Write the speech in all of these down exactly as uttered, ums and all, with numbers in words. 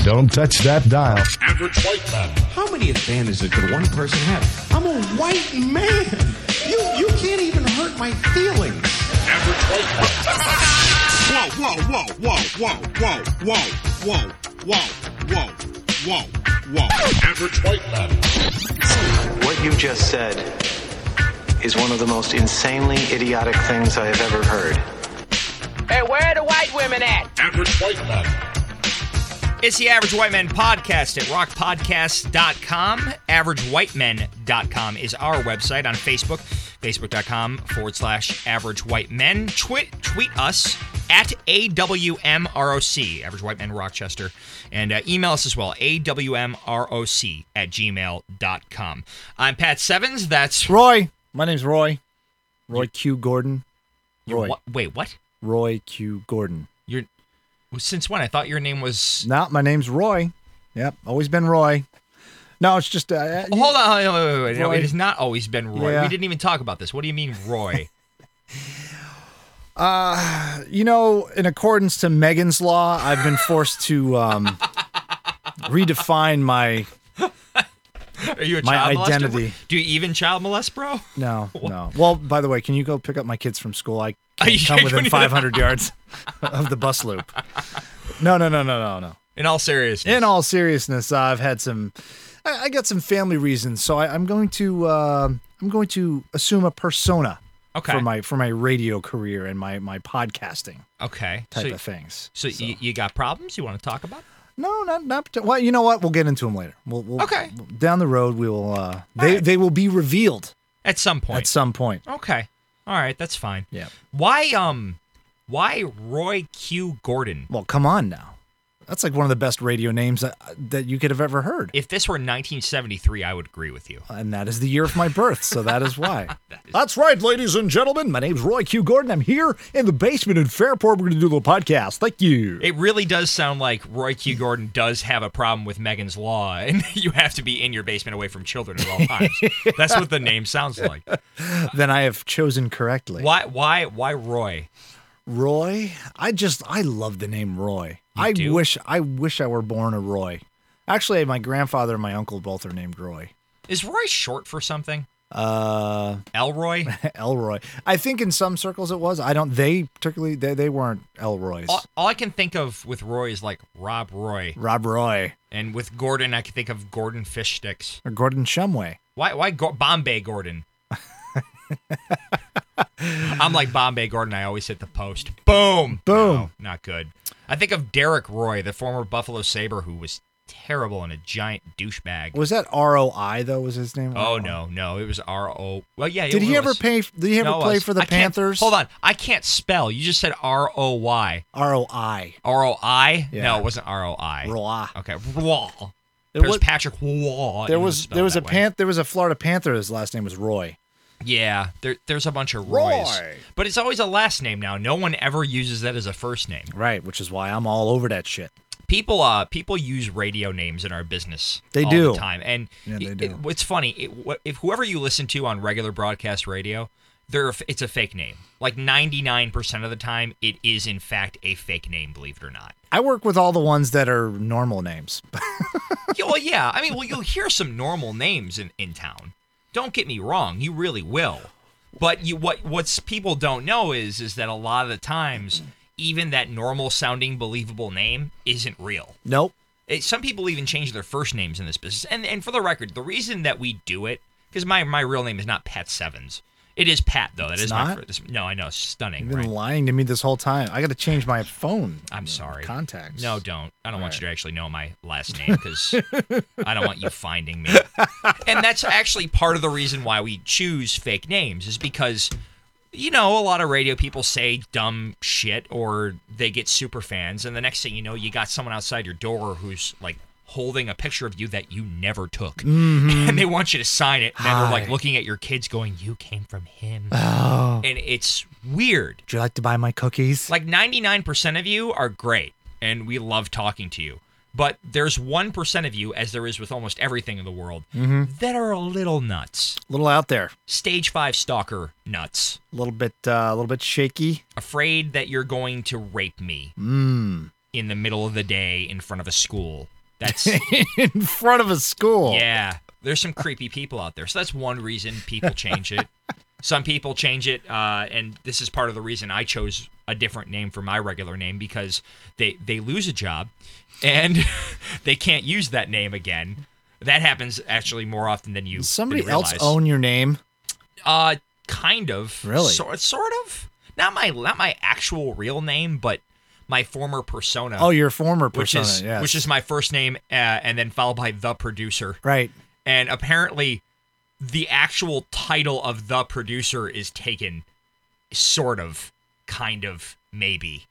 Don't touch that dial. Average white man. How many advantages could one person have? I'm a white man. You you can't even hurt my feelings. Average white man. Whoa, whoa, whoa, whoa, whoa, whoa, whoa, whoa, whoa, whoa, whoa, whoa. Average white man. What you just said is one of the most insanely idiotic things I have ever heard. Hey, where are the white women at? Average white man. It's the Average White Men podcast at rock podcast dot com. average white men dot com is our website. On Facebook, facebook.com forward slash Average White Men. Tweet, tweet us at A W M R O C, Average White Men Rochester. And uh, email us as well, A W M R O C at gmail dot com. I'm Pat Sevens. That's Roy. My name's Roy. Roy Q. Gordon. Roy. What? Wait, what? Roy Q. Gordon. You're since when? I thought your name was. No, my name's Roy. Yep, always been Roy. No, it's just. Uh, oh, hold on, wait, wait, wait. No, Roy. it has not always been Roy. Yeah. We didn't even talk about this. What do you mean, Roy? uh, you know, in accordance to Megan's Law, I've been forced to um, redefine my. Are you a My child molester? identity. Do you even child molest, bro? No, no. Well, by the way, can you go pick up my kids from school? I Are you can't come kidding within me? five hundred yards of the bus loop. No, no, no, no, no, no. In all seriousness. In all seriousness, uh, I've had some. I, I got some family reasons, so I, I'm going to. Uh, I'm going to assume a persona Okay. for my for my radio career and my my podcasting Okay. type so, of things. So, You, you got problems you want to talk about? No, not not. partic- Well, you know what? We'll get into them later. We'll, we'll Okay. Down the road, we will. Uh, they right. they will be revealed At some point. at some point. Okay. All right. That's fine. Yeah. Why, um, why Roy Q. Gordon? Well, come on now. That's like one of the best radio names that, that you could have ever heard. If this were nineteen seventy-three, I would agree with you. And that is the year of my birth, so that is why. That's right, ladies and gentlemen. My name's Roy Q. Gordon. I'm here in the basement in Fairport. We're going to do a little podcast. Thank you. It really does sound like Roy Q. Gordon does have a problem with Megan's Law, and you have to be in your basement away from children at all times. That's what the name sounds like. Then I have chosen correctly. Why, why, why Roy? Roy? I just, I love the name Roy. You I do? wish, I wish I were born a Roy. Actually, my grandfather and my uncle both are named Roy. Is Roy short for something? Uh, Elroy? Elroy. I think in some circles it was. I don't, they particularly, they, they weren't Elroys. all, all I can think of with Roy is like Rob Roy. Rob Roy. And with Gordon, I can think of Gordon Fish Sticks. Or Gordon Shumway. Why why Go- Bombay Gordon? I'm like Bombay Gordon. I always hit the post. Boom. Boom. No, not good. I think of Derek Roy, the former Buffalo Sabre, who was terrible and a giant douchebag. Was that R O I though? Was his name? Oh, no, no. It was R O. Well, yeah. Did it he ever was. pay? Did he ever No, it play was. for the I can't- Panthers? Hold on. I can't spell. You just said R O Y. R O I. R O I? Yeah. No, it wasn't R O I. Roy. Okay. Roy. There There's was- Patrick Waugh. There It was spelled there was a that way. pan, there was a Florida Panther. His last name was Roy. Yeah, there, there's a bunch of Roys. Roy. But it's always a last name now. No one ever uses that as a first name. Right, which is why I'm all over that shit. People uh people use radio names in our business They all do. the time. And Yeah, they it- do. it- it's funny, it, wh- if whoever you listen to on regular broadcast radio, they're a f- it's a fake name. Like ninety-nine percent of the time it is in fact a fake name, believe it or not. I work with all the ones that are normal names. Yeah, well, yeah. I mean, well, you'll hear some normal names in, in town. Don't get me wrong, you really will. But you what what's people don't know is is that a lot of the times, even that normal sounding believable name isn't real. Nope. It, some people even change their first names in this business. And and for the record, the reason that we do it, because my, my real name is not Pat Sevens. It is Pat, though. That It's is my not? first. No, I know. It's stunning, You've been right? lying to me this whole time. I got to change my phone. I'm sorry. Contacts. No, don't. I don't want right. you to actually know my last name because I don't want you finding me. And that's actually part of the reason why we choose fake names is because, you know, a lot of radio people say dumb shit or they get super fans. And the next thing you know, you got someone outside your door who's like holding a picture of you that you never took. Mm-hmm. And they want you to sign it. And then they're like Hi. looking at your kids going, you came from him. Oh. And it's weird. Would you like to buy my cookies? Like ninety-nine percent of you are great, and we love talking to you. But there's one percent of you, as there is with almost everything in the world, Mm-hmm. that are a little nuts. A little out there. Stage five stalker nuts. A little bit, uh, a little bit shaky. Afraid that you're going to rape me. Mmm. in the middle of the day in front of a school. That's in front of a school. Yeah. There's some creepy people out there. So that's one reason people change it. Some people change it, uh, and this is part of the reason I chose a different name for my regular name, because they, they lose a job and they can't use that name again. That happens actually more often than you Does somebody than you else realize. own your name? Uh, kind of. Really? So, sort of. Not my not my actual real name, but my former persona. Oh, your former which persona, is yes. which is my first name, uh, and then followed by the producer. Right. And apparently, the actual title of the producer is taken, sort of, kind of, maybe.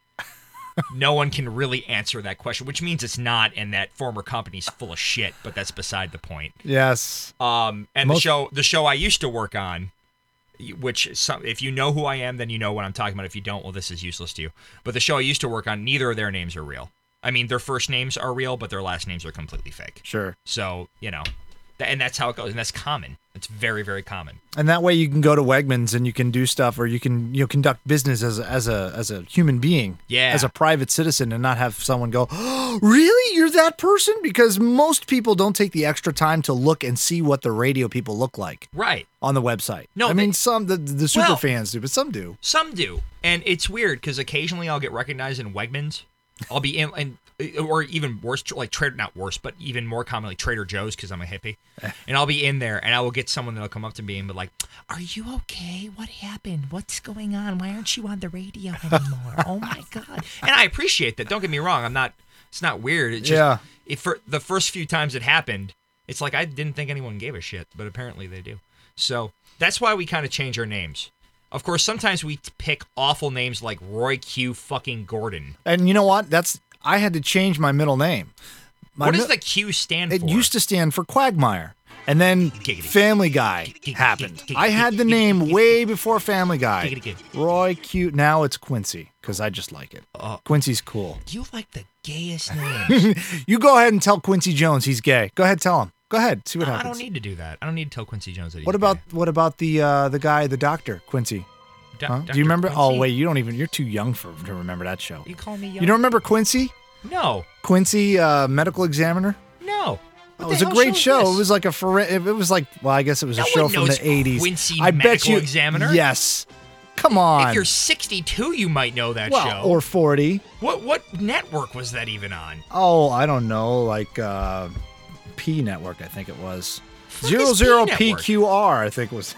No one can really answer that question, which means it's not, and that former company's full of shit. But that's beside the point. Yes. Um, and Most- the show, the show I used to work on, which some, if you know who I am, then you know what I'm talking about. If you don't, well, this is useless to you. But the show I used to work on, neither of their names are real. I mean, their first names are real, but their last names are completely fake. Sure. So, you know, th- and that's how it goes, and that's common. It's very, very common. And that way you can go to Wegmans and you can do stuff, or you can, you know, conduct business as a, as a as a human being, Yeah. as a private citizen, and not have someone go, oh, really? You're that person? Because most people don't take the extra time to look and see what the radio people look like Right. on the website. No, I mean, they- some the the super Well- fans do, but some do. Some do, and it's weird because occasionally I'll get recognized in Wegmans. I'll be in, and or even worse, like Trader, not worse, but even more commonly Trader Joe's, because I'm a hippie, and I'll be in there, and I will get someone that'll come up to me and be like, "Are you okay? What happened? What's going on? Why aren't you on the radio anymore? Oh my god!" And I appreciate that. Don't get me wrong. I'm not. It's not weird. It's just, Yeah. If for the first few times it happened, it's like I didn't think anyone gave a shit, but apparently they do. So that's why we kind of change our names. Of course, sometimes we pick awful names like Roy Q. fucking Gordon. And you know what? That's I had to change my middle name. My What does mi- the Q stand It for? used to stand for Quagmire. And then Giggity. Family Guy Giggity, happened. giggity, I had the giggity, name giggity. way before Family Guy. Giggity, giggity. Roy Q. Now it's Quincy, because I just like it. Uh, Quincy's cool. You like the gayest names. You go ahead and tell Quincy Jones he's gay. Go ahead, tell him. Go ahead, see what I happens. don't need to do that. I don't need to tell Quincy Jones that he's What about gay. what about the uh, the guy, the doctor, Quincy? Do- Huh? Doctor Do you remember? Oh Quincy? wait, you don't even. You're too young for to remember that show. You call me young? You don't remember Quincy? No. Quincy, uh, medical examiner. No. Oh, What it was the a hell great is show. this? It was like a for it was like well, I guess it was No a show one from knows the eighties. Quincy I bet Medical you. Examiner? Yes. Come on. If you're sixty-two, you might know that well, show. or forty. what what network was that even on? Oh, I don't know, like uh, P Network, I think it was. Fuck Zero is P zero Network? P Q R, I think was.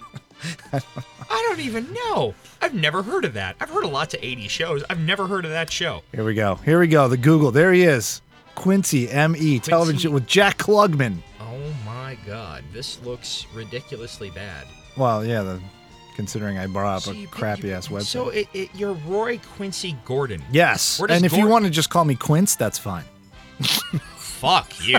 I don't even know. I've never heard of that. I've heard of lots of eighties shows. I've never heard of that show. Here we go. Here we go. The Google. There he is. Quincy M E television with Jack Klugman. Oh my god, this looks ridiculously bad. Well, yeah, the, considering I brought up So a you- crappy you- ass website. So it, it, you're Roy Quincy Gordon. yes. Where does And if you Gordon- want to just call me Quince, that's fine. Fuck you.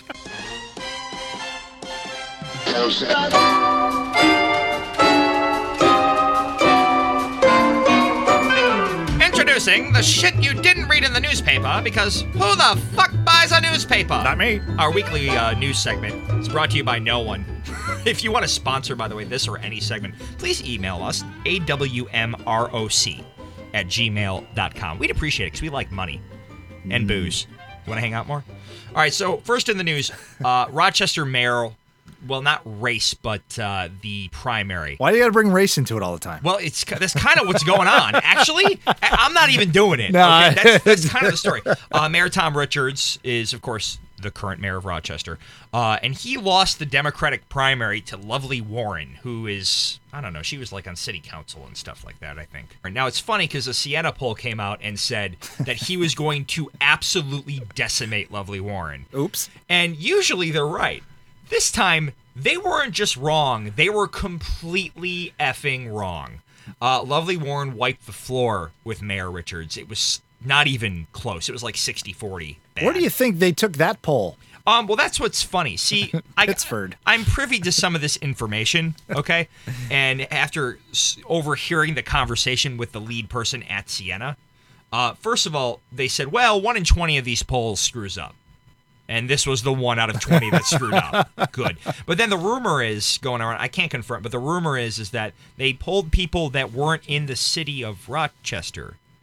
Introducing the shit you didn't read in the newspaper, because who the fuck buys a newspaper? Not me. Our weekly uh, news segment is brought to you by no one. If you want to sponsor, by the way, this or any segment, please email us, A W M R O C at gmail dot com. We'd appreciate it because we like money and booze. You want to hang out more? All right, so first in the news, uh, Rochester mayor, well, not race, but uh, the primary. Why do you got to bring race into it all the time? Well, it's that's kind of what's going on. Actually, I- I'm not even doing it. No, okay? I- that's, that's kind of the story. Uh, Mayor Tom Richards is, of course, the current mayor of Rochester, uh, and he lost the Democratic primary to Lovely Warren, who is, I don't know, she was like on city council and stuff like that, I think. Now, it's funny because a Siena poll came out and said that he was going to absolutely decimate Lovely Warren. Oops. And usually they're right. This time, they weren't just wrong. They were completely effing wrong. Uh, Lovely Warren wiped the floor with Mayor Richards. It was not even close. It was like sixty forty. bad. Where do you think they took that poll? Um, well, that's what's funny. See, I, Pittsford. I'm privy to some of this information, okay? And after s- overhearing the conversation with the lead person at Siena, uh, first of all, they said, well, one in twenty of these polls screws up. And this was the one out of twenty that screwed up. Good. But then the rumor is going around, I can't confirm, but the rumor is is that they polled people that weren't in the city of Rochester.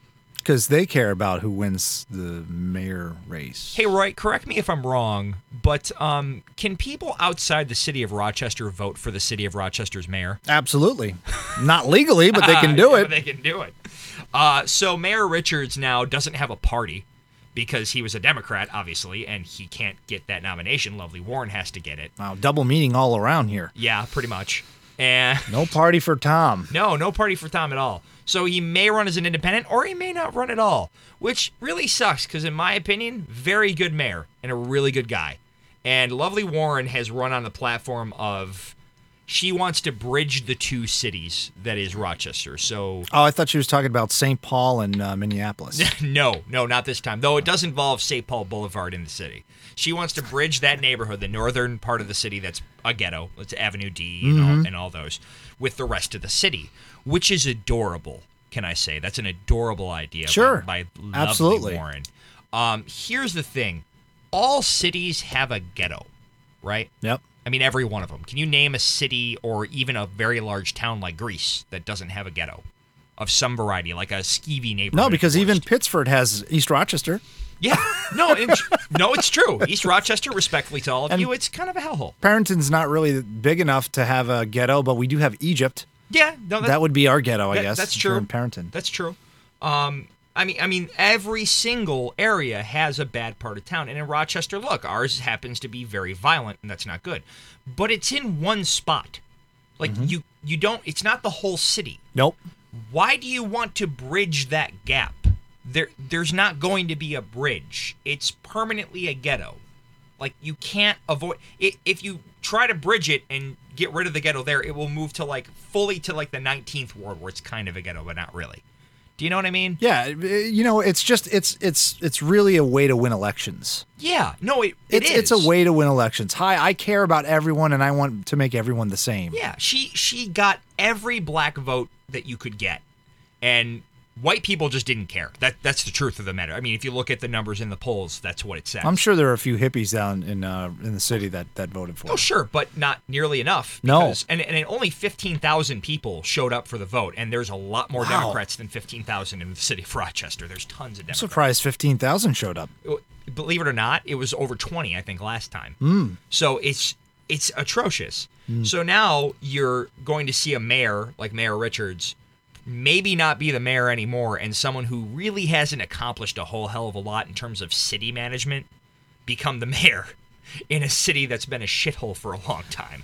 because they care about who wins the mayor race. Hey, Roy, correct me if I'm wrong, but um, can people outside the city of Rochester vote for the city of Rochester's mayor? Absolutely. Not legally, but they can do Yeah, it. but they can do it. Uh, so Mayor Richards now doesn't have a party because he was a Democrat, obviously, and he can't get that nomination. Lovely Warren has to get it. Wow, double meaning all around here. Yeah, pretty much. And No party for Tom. no, no party for Tom at all. So he may run as an independent or he may not run at all, which really sucks because, in my opinion, very good mayor and a really good guy. And Lovely Warren has run on the platform of she wants to bridge the two cities that is Rochester. So Oh, I thought she was talking about Saint Paul and uh, Minneapolis. no, no, not this time. Though it does involve Saint Paul Boulevard in the city. She wants to bridge that neighborhood, the northern part of the city that's a ghetto, it's Avenue D and, all, and all those, with the rest of the city, which is adorable, can I say. That's an adorable idea Sure. by, by Lovely Absolutely. Warren. Um, here's the thing. All cities have a ghetto, right? Yep. I mean, every one of them. Can you name a city or even a very large town like Greece that doesn't have a ghetto of some variety, like a skeevy neighborhood? No, because at even worst? Pittsford has East Rochester. Yeah, no, it's, no, it's true. East Rochester, respectfully to all of And- you, it's kind of a hellhole. Parenton's not really big enough to have a ghetto, but we do have Egypt. Yeah, no, That would be our ghetto, I that- guess. that's if you're true. in Parenton. That's true. Um, I mean, I mean, every single area has a bad part of town, and in Rochester, look, ours happens to be very violent, and that's not good. But it's in one spot. Like Mm-hmm. you, you don't. It's not the whole city. Nope. Why do you want to bridge that gap? There, there's not going to be a bridge. It's permanently a ghetto. Like you can't avoid it. If you try to bridge it and get rid of the ghetto there, it will move to like fully to like the nineteenth ward, where it's kind of a ghetto, but not really. Do you know what I mean? Yeah, you know, it's just it's it's it's really a way to win elections. Yeah. No, it, it It's is. it's a way to win elections. Hi, I care about everyone, and I want to make everyone the same. Yeah. She she got every black vote that you could get, and white people just didn't care. That that's the truth of the matter. I mean, if you look at the numbers in the polls, that's what it says. I'm sure there are a few hippies down in uh, in the city that, that voted for. Oh, it. sure, but not nearly enough. No. because- And, and only fifteen thousand people showed up for the vote, and there's a lot more Wow. Democrats than fifteen thousand in the city of Rochester. There's tons of I'm Democrats. surprised fifteen thousand showed up. Believe it or not, it was over twenty, I think, last time. Hmm. So it's it's atrocious. So now you're going to see a mayor like Mayor Richards maybe not be the mayor anymore, and someone who really hasn't accomplished a whole hell of a lot in terms of city management become the mayor in a city that's been a shithole for a long time.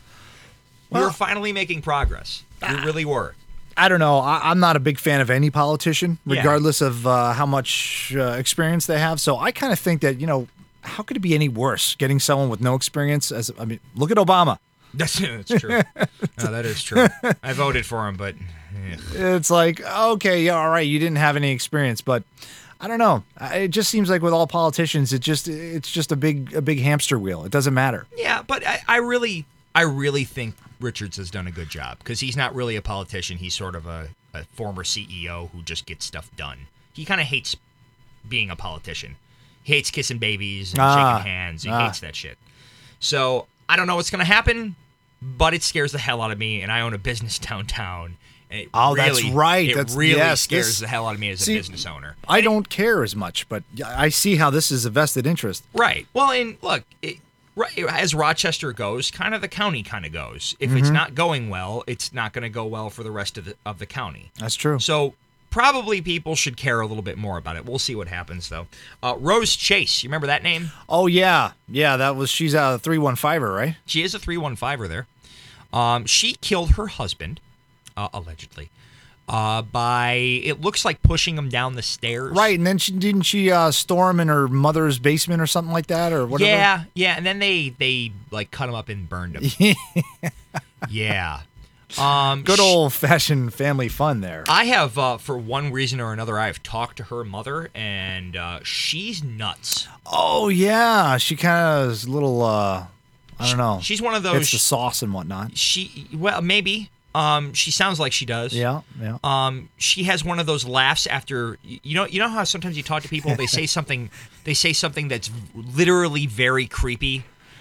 we Well- were finally making progress. We really were. I don't know. I, I'm not a big fan of any politician, Yeah. regardless of uh, how much uh, experience they have. So I kind of think that, you know, how could it be any worse getting someone with no experience? As I mean, look at Obama. That's, that's true. No, that is true. I voted for him, but eh. It's like, okay, yeah, all right, you didn't have any experience, but I don't know. I- It just seems like with all politicians, it just it's just a big a big hamster wheel. It doesn't matter. yeah, but I, I really, I really think Richards has done a good job because he's not really a politician. He's sort of a, a former C E O who just gets stuff done. He kind of hates being a politician. He hates kissing babies and Ah, shaking hands. He ah. hates that shit. So I don't know what's going to happen, but it scares the hell out of me, and I own a business downtown. And it Oh, that's really- right. It That's- really yes, scares this- the hell out of me as See, a business owner. I don't care as much, but I see how this is a vested interest. Right. Well, and look, it, right, as Rochester goes, kind of the county kind of goes. If it's not going well, it's not going to go well for the rest of the of the county. That's true. So probably people should care a little bit more about it. We'll see what happens, though. Uh, Rose Chase, you remember that name? Oh yeah, yeah. That was she's a three one fiver, right? She is a three one fiver there. Um, she killed her husband, uh, allegedly, uh, by, it looks like pushing him down the stairs. Right, and then she didn't she uh, storm in her mother's basement or something like that, or whatever. Yeah, yeah, and then they, they like, cut him up and burned him. Yeah. Um, Good sh- old fashioned family fun there. I have, uh, for one reason or another, I have talked to her mother, and uh, she's nuts. Oh yeah, she kind of is a little. Uh, I don't know. She's one of those. It's the sauce and whatnot. She, well, maybe. Um, she sounds like she does. Yeah, yeah. Um, she has one of those laughs after you know. You know how sometimes you talk to people, they say something, they say something that's literally very creepy,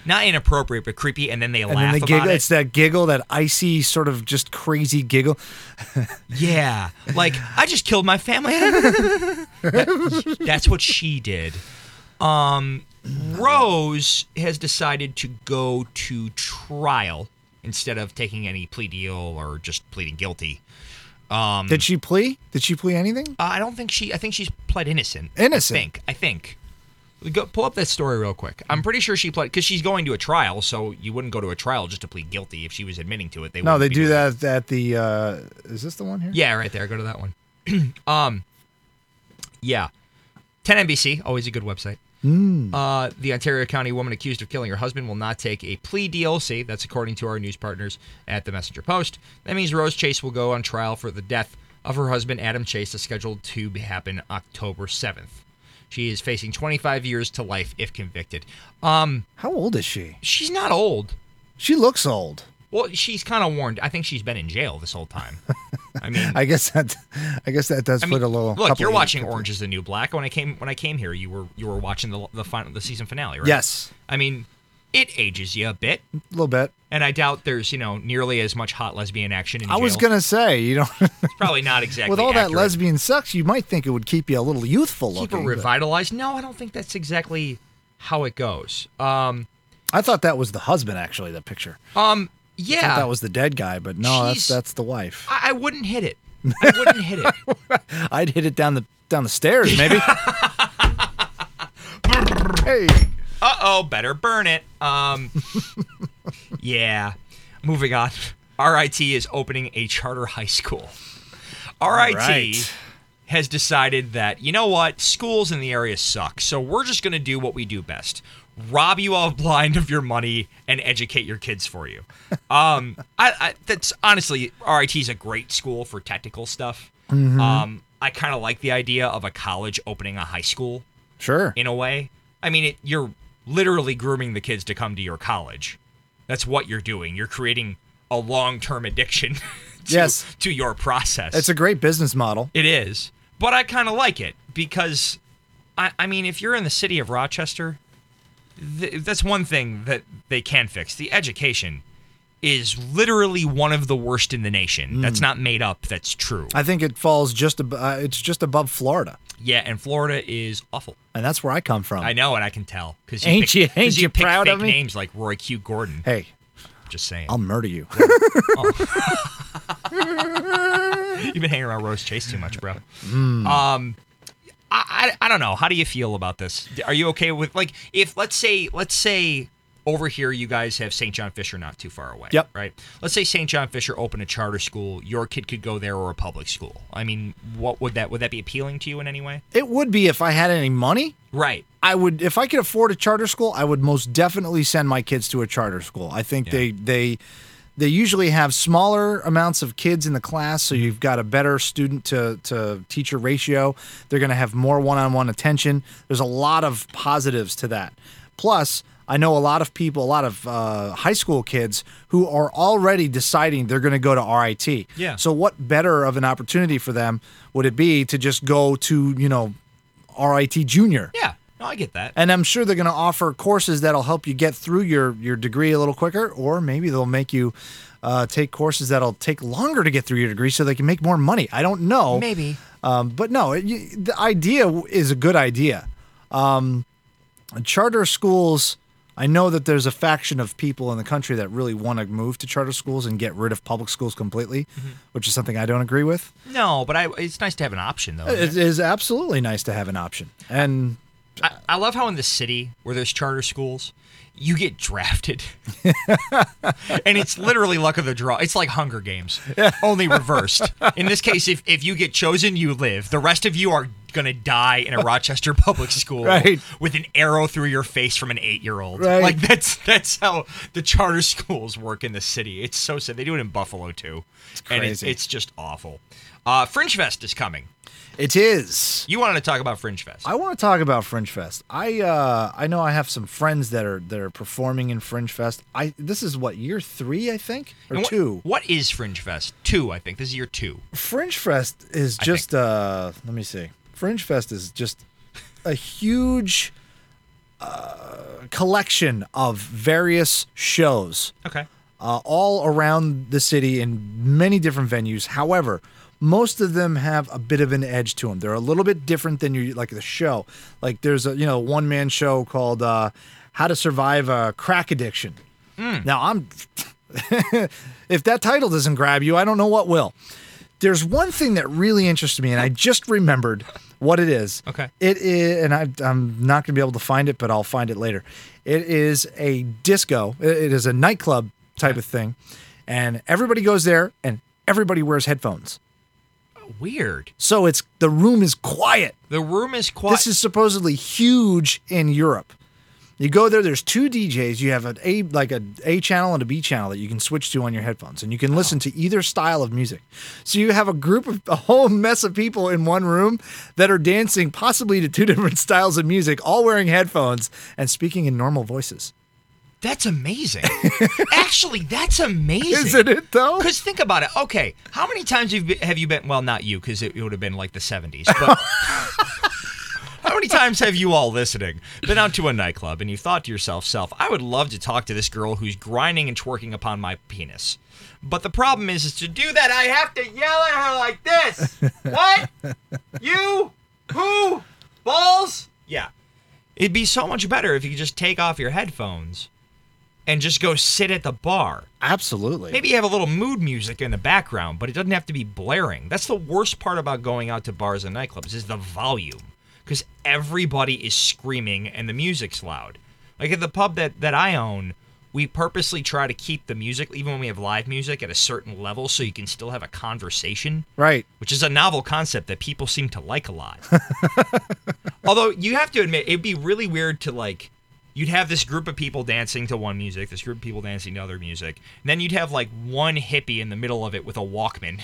not inappropriate, but creepy, and then they And laugh then the about giggle, it. it's that giggle, that icy sort of just crazy giggle. Yeah, like I just killed my family. That- that's what she did. Um, Rose has decided to go to trial instead of taking any plea deal or just pleading guilty. Um, Did she plea? Did she plea anything? I don't think she. I think she's pled innocent. Innocent? I think. I think. Go, pull up that story real quick. I'm pretty sure she pled because she's going to a trial, so you wouldn't go to a trial just to plead guilty. If she was admitting to it, they No, wouldn't they be do doing that at the. Uh, is this the one here? Yeah, right there. Go to that one. um, yeah, ten N B C, always a good website. Mm. Uh, the Ontario County woman accused of killing her husband will not take a plea deal. See, that's according to our news partners at the Messenger Post. That means Rose Chase will go on trial for the death of her husband, Adam Chase, is scheduled to happen October seventh. She is facing twenty-five years to life if convicted. Um, How old is she? she's not old. She looks old. Well, she's kind of warned. I think she's been in jail this whole time. I mean, I guess that. I guess that does I put mean, a little. look, couple you're of- watching Orange Is the New Black. When I came when I came here, you were you were watching the the final the season finale, right? Yes, I mean, it ages you a bit, a little bit. and I doubt there's you know nearly as much hot lesbian action in I jail. was gonna say, you know, It's probably not exactly with all that accurate. lesbian sex, you might think it would keep you a little youthful Keep looking. her but revitalized. No, I don't think that's exactly how it goes. Um, I thought that was the husband, actually. That picture. um, I yeah, thought that was the dead guy, but no, that's She's- that's the wife. I, I wouldn't hit it. I wouldn't hit it. I'd hit it down the down the stairs, maybe. Hey, Uh oh, better burn it. Um, yeah. Moving on. R I T is opening a charter high school. R I T right. has decided that, you know what, schools in the area suck, so we're just going to do what we do best. Rob you all blind of your money and educate your kids for you. Um, I, I that's honestly, R I T is a great school for technical stuff. Mm-hmm. Um, I kind of like the idea of a college opening a high school sure. in a way. I mean, it, you're literally grooming the kids to come to your college. That's what you're doing. You're creating a long-term addiction to, Yes. to your process. It's a great business model. It is. But I kind of like it because, I, I mean, if you're in the city of Rochester, th- that's one thing that they can fix. The education is literally one of the worst in the nation. That's not made up. That's true. I think it falls just ab- uh, it's just above Florida, Yeah, and Florida is awful. and that's where I come from. I know, and I can tell. Cause Ain't pick, you- 'cause ain't you pick proud fake of me? names like Roy Q. Gordon. Hey, Just saying. I'll murder you. You've been hanging around Rose Chase too much, bro. Um, I, I I don't know. How do you feel about this? Are you okay with like if let's say let's say over here you guys have Saint John Fisher not too far away. Yep. Right. Let's say Saint John Fisher opened a charter school. Your kid could go there or a public school. I mean, what would that would that be appealing to you in any way? It would be if I had any money. Right. I would, if I could afford a charter school, I would most definitely send my kids to a charter school. I think they they they usually have smaller amounts of kids in the class, so you've got a better student to to teacher ratio. They're going to have more one-on-one attention. There's a lot of positives to that. Plus, I know a lot of people, a lot of uh, high school kids who are already deciding they're going to go to R I T. Yeah. So what better of an opportunity for them would it be to just go to, you know, R I T Junior? Yeah. No, I get that. And I'm sure they're going to offer courses that'll help you get through your, your degree a little quicker, or maybe they'll make you uh, take courses that'll take longer to get through your degree so they can make more money. I don't know. Maybe. Um, but no, it, you, the idea is a good idea. Um, charter schools, I know that there's a faction of people in the country that really want to move to charter schools and get rid of public schools completely, Mm-hmm. which is something I don't agree with. No, but I, it's nice to have an option though. isn't It it? is absolutely nice to have an option. And I, I love how in the city where there's charter schools, you get drafted. And it's literally luck of the draw. It's like Hunger Games, only reversed. In this case, if, if you get chosen, you live. The rest of you are going to die in a Rochester public school Right. with an arrow through your face from an eight-year-old. Right. Like, that's that's how the charter schools work in the city. It's so sad. They do it in Buffalo, too. It's And it's, crazy. it's just awful. Uh, Fringe Fest is coming. it is. You wanted to talk about Fringe Fest. I want to talk about Fringe Fest. I uh, I know I have some friends that are that are performing in Fringe Fest. I this is what, year three, I think, or And what- two. What is Fringe Fest? Two, I think. This is year two. Fringe Fest is I just uh, let me see. Fringe Fest is just a huge uh, collection of various shows. Okay. Uh, all around the city in many different venues. However, most of them have a bit of an edge to them. They're a little bit different than you like the show. Like there's a you know one man show called uh, How to Survive a Crack Addiction. Mm. Now I'm, if that title doesn't grab you, I don't know what will. There's one thing that really interests me, and I just remembered what it is. Okay. It is, and I, I'm not going to be able to find it, but I'll find it later. It is a disco. It is a nightclub type of thing, and everybody goes there, and everybody wears headphones. Weird. So it's the room is quiet. The room is quiet. This is supposedly huge in Europe. You go there. There's two D Js. You have an A like a A channel and a B channel that you can switch to on your headphones, and you can listen to either style of music. So you have a group of a whole mess of people in one room that are dancing possibly to two different styles of music, all wearing headphones and speaking in normal voices. That's amazing. Actually, that's amazing. Isn't it, though? Because think about it. Okay, how many times have you been, have you been well, not you, because it, it would have been like the seventies, but how many times have you all listening been out to a nightclub and you thought to yourself, self, I would love to talk to this girl who's grinding and twerking upon my penis. But the problem is, is to do that, I have to yell at her like this. What? You? Who? Balls? Yeah. It'd be so much better if you could just take off your headphones and just go sit at the bar. Absolutely. Maybe you have a little mood music in the background, but it doesn't have to be blaring. That's the worst part about going out to bars and nightclubs is the volume. Because everybody is screaming and the music's loud. Like at the pub that, that I own, we purposely try to keep the music, even when we have live music, at a certain level so you can still have a conversation. Right. Which is a novel concept that people seem to like a lot. Although you have to admit, it'd be really weird to like, you'd have this group of people dancing to one music, this group of people dancing to other music, and then you'd have like one hippie in the middle of it with a Walkman.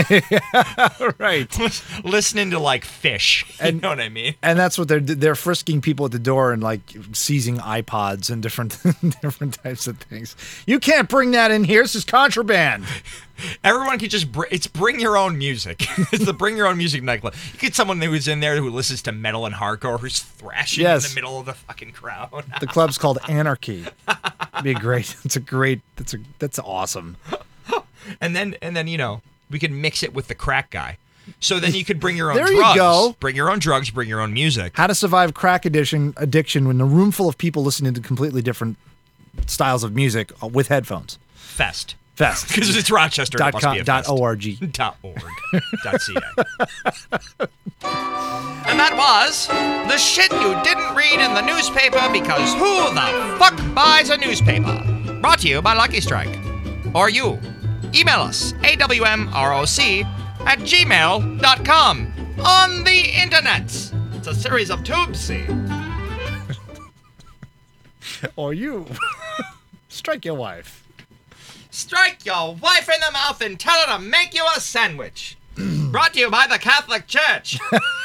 Right. Listening to like Fish. You And- know what I mean? And that's what they're they're frisking people at the door and like seizing iPods and different different types of things. You can't bring that in here. This is contraband. Everyone can just br- it's bring your own music. It's the bring your own music nightclub. You get someone who's in there who listens to metal and hardcore who's thrashing Yes. in the middle of the fucking crowd. The club's called Anarchy. Be great. It's a great. That's a that's awesome. And then and then you know we could mix it with the crack guy. So then you could bring your own There you drugs. go. Bring your own drugs. Bring your own music. How to survive crack addiction addiction when a room full of people listening to completely different styles of music with headphones. Fest. Fest. Because it's Rochester. Dot It must com, be a dot fest. org. Dot org. Dot ca. And that was the shit you didn't read in the newspaper because who the fuck buys a newspaper? Brought to you by Lucky Strike. Or you. Email us, A W M R O C at gmail dot com. On the internet. It's a series of tubes. Or you. Strike your wife. Strike your wife in the mouth and tell her to make you a sandwich. Brought to you by the Catholic Church.